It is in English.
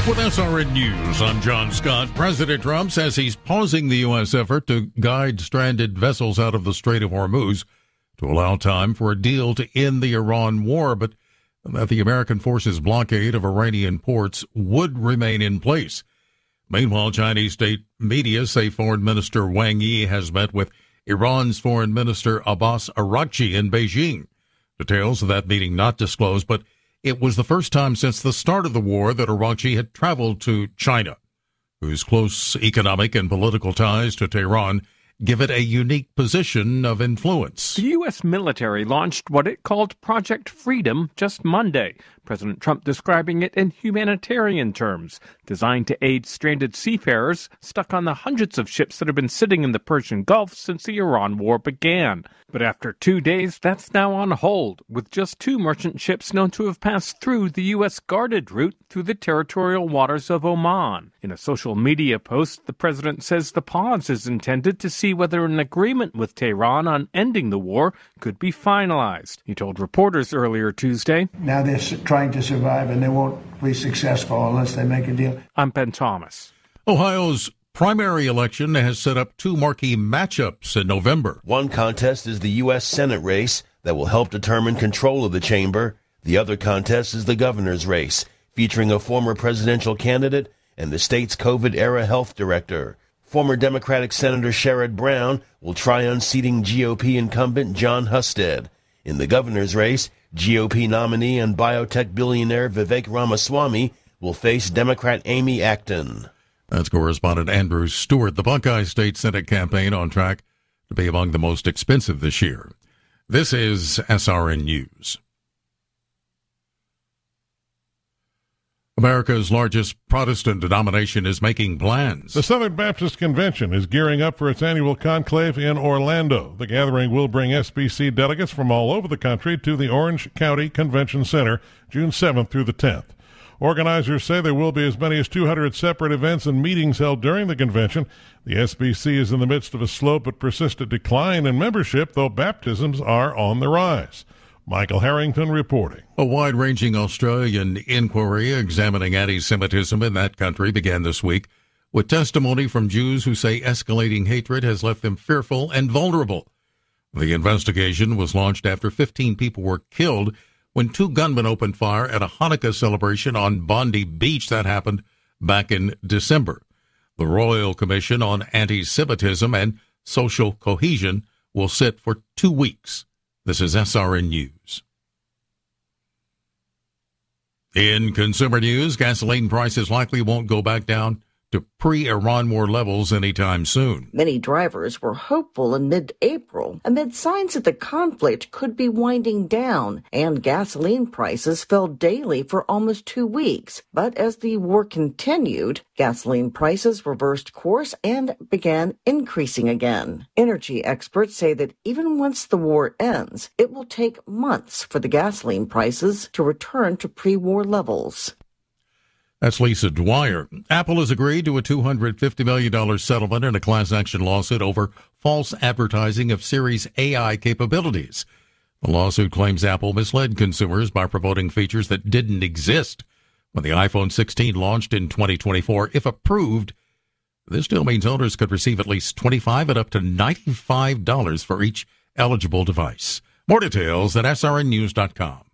With SRN News, I'm John Scott. President Trump says he's pausing the U.S. effort to guide stranded vessels out of the Strait of Hormuz to allow time for a deal to end the Iran war, but that the American forces' blockade of Iranian ports would remain in place. Meanwhile, Chinese state media say Foreign Minister Wang Yi has met with Iran's Foreign Minister Abbas Araghchi in Beijing. Details of that meeting not disclosed, but it was the first time since the start of the war that Araghchi had traveled to China, whose close economic and political ties to Tehran give it a unique position of influence. The U.S. military launched what it called Project Freedom just Monday, President Trump describing it in humanitarian terms, designed to aid stranded seafarers stuck on the hundreds of ships that have been sitting in the Persian Gulf since the Iran war began. But after 2 days, that's now on hold, with just 2 merchant ships known to have passed through the U.S. guarded route through the territorial waters of Oman. In a social media post, the president says the pause is intended to see whether an agreement with Tehran on ending the war could be finalized. He told reporters earlier Tuesday, "Now they're trying to survive, and they won't be successful unless they make a deal." I'm Ben Thomas. Ohio's primary election has set up 2 marquee matchups in November. One contest is the U.S. Senate race that will help determine control of the chamber. The other contest is the governor's race, featuring a former presidential candidate and the state's COVID-era health director. Former Democratic Senator Sherrod Brown will try unseating GOP incumbent John Husted. In the governor's race, GOP nominee and biotech billionaire Vivek Ramaswamy will face Democrat Amy Acton. That's correspondent Andrew Stewart. The Buckeye State Senate campaign on track to be among the most expensive this year. This is SRN News. America's largest Protestant denomination is making plans. The Southern Baptist Convention is gearing up for its annual conclave in Orlando. The gathering will bring SBC delegates from all over the country to the Orange County Convention Center June 7th through the 10th. Organizers say there will be as many as 200 separate events and meetings held during the convention. The SBC is in the midst of a slow but persistent decline in membership, though baptisms are on the rise. Michael Harrington reporting. A wide-ranging Australian inquiry examining anti-Semitism in that country began this week with testimony from Jews who say escalating hatred has left them fearful and vulnerable. The investigation was launched after 15 people were killed when 2 gunmen opened fire at a Hanukkah celebration on Bondi Beach. That happened back in December. The Royal Commission on Anti-Semitism and Social Cohesion will sit for 2 weeks. This is SRN News. In consumer news, gasoline prices likely won't go back down to pre-Iran war levels anytime soon. Many drivers were hopeful in mid-April amid signs that the conflict could be winding down, and gasoline prices fell daily for almost 2 weeks. But as the war continued, gasoline prices reversed course and began increasing again. Energy experts say that even once the war ends, it will take months for the gasoline prices to return to pre-war levels. That's Lisa Dwyer. Apple has agreed to a $250 million settlement in a class action lawsuit over false advertising of Siri's AI capabilities. The lawsuit claims Apple misled consumers by promoting features that didn't exist when the iPhone 16 launched in 2024. If approved, this deal means owners could receive at least $25 and up to $95 for each eligible device. More details at srnnews.com.